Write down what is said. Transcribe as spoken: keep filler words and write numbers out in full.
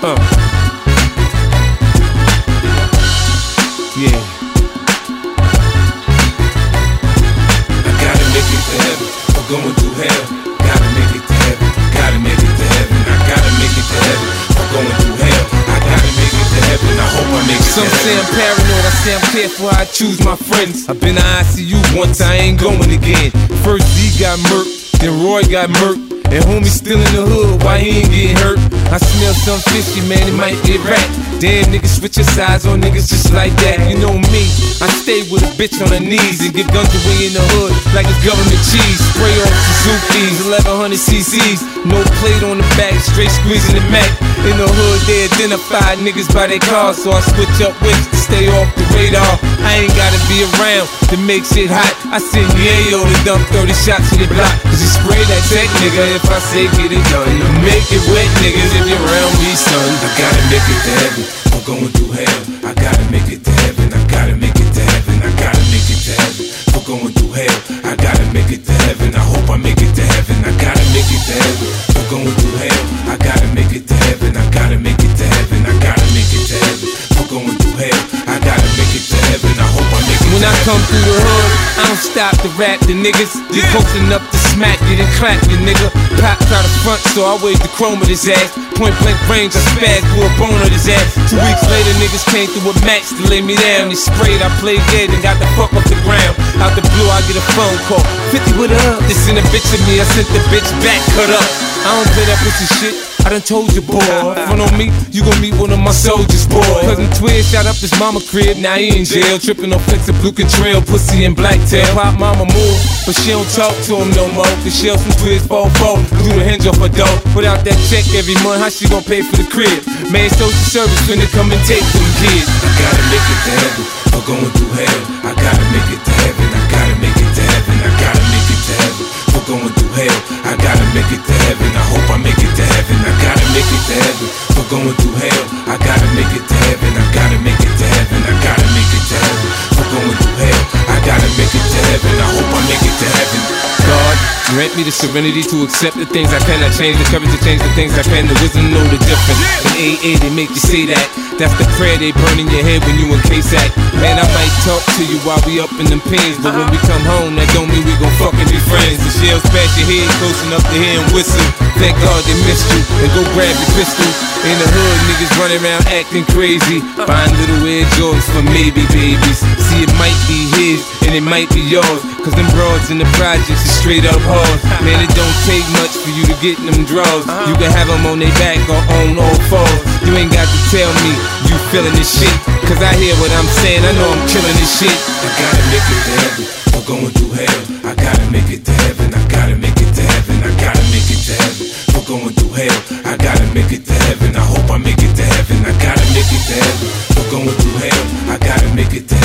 Uh. Yeah. I gotta make it to heaven. I'm going through hell. Gotta make it to heaven. Gotta make it to heaven. I gotta make it to heaven. I'm going through hell. I gotta make it to heaven. I hope I make it to heaven. Some say I'm paranoid. I say I'm careful how I choose my friends. I've been to I C U once. I ain't going again. First D got murked, then Roy got murked. And homie still in the hood, why he ain't getting hurt? I smell some fishy, man, it might get rat. Damn, niggas switch your sides on niggas just like that. You know me, I stay with a bitch on her knees and give guns away in the hood like it's government cheese. Spray off Suzuki's, eleven hundred C C's, no plate on the back, straight squeezing the Mac. In the hood, they identify niggas by their cars, so I switch up whips to stay off the radar. I ain't gotta be around to make shit hot. I send Yayo to dump thirty shots in the block, cause he spray that tech nigga. If I say get it done, to make it wet, niggas, if you're around me, son. I gotta make it to heaven. I'm going through hell. I gotta make it to heaven. I gotta make it to heaven. I gotta make it to heaven. I'm going through hell. I gotta make it to heaven. I hope I make it to heaven. I gotta make it to heaven. I'm going through hell. I gotta make it to heaven. I gotta make it to heaven. I gotta make it to heaven. I'm going through hell. I gotta make it to heaven. I hope I make it to heaven. When I come through the hood, I don't stop to rap the niggas. You close enough to smack it and clap you, nigga. Pops out the front, so I wave the chrome at his ass. Point blank range, I spaz, blew a bone on his ass. Two weeks later, niggas came through with match to lay me down. They sprayed, I played dead and got the fuck off the ground. Out the blue, I get a phone call. fifty with up. This in a bitch of me, I sent the bitch back, cut up. I don't play that pussy shit. I done told you, boy. Front on me, you gon' meet one of my soldiers, boy. Cousin Twist shot up his mama crib, now he in jail. Trippin' on flicks of blue contrail, pussy and blacktail. Pop mama move, but she don't talk to him no more. The shells from Twist four four, blew the hinge off her door. Put out that check every month, how she gon' pay for the crib? Man, social service finna come and take them kids. I gotta make it to heaven, I'm going through hell. I gotta make it to heaven, I gotta make it to heaven. I gotta make it to heaven, I'm going through hell. I gotta make it to heaven, I hope I make it to heaven. I gotta make it to heaven, we're going through hell. I gotta make it to heaven, I gotta make it to heaven. I gotta make it to heaven, we're going through hell. I gotta make it to heaven, I hope I make it to heaven. God, grant me the serenity to accept the things I cannot change, the courage to change the things I can, the wisdom to know the difference. In A A they make you say that, that's the prayer they burn in your head when you in K-Sac. Man, I might talk to you while we up in them pins, but when we come home, that don't mean we gon' fucking be friends. The shells pass your head close enough to hear and whistle. Thank God they missed you, and go grab your pistol. In the hood, niggas running around acting crazy, buying little Air Jordans for maybe babies. See, it might be his, and it might be yours, cause them broads in the projects is straight up hard. Man, it don't take much for you to get them draws. You can have them on their back or on all fours. You ain't got to tell me you feeling this shit, cause I hear what I'm saying, I know I'm killing this shit. I gotta make it to heaven, we're going through hell. I gotta make it to heaven, I gotta make it to heaven. I gotta make it to heaven, we're going through hell. I gotta make it to heaven, I hope I make it to heaven. I gotta make it to heaven, we're going through hell. I gotta make it to heaven.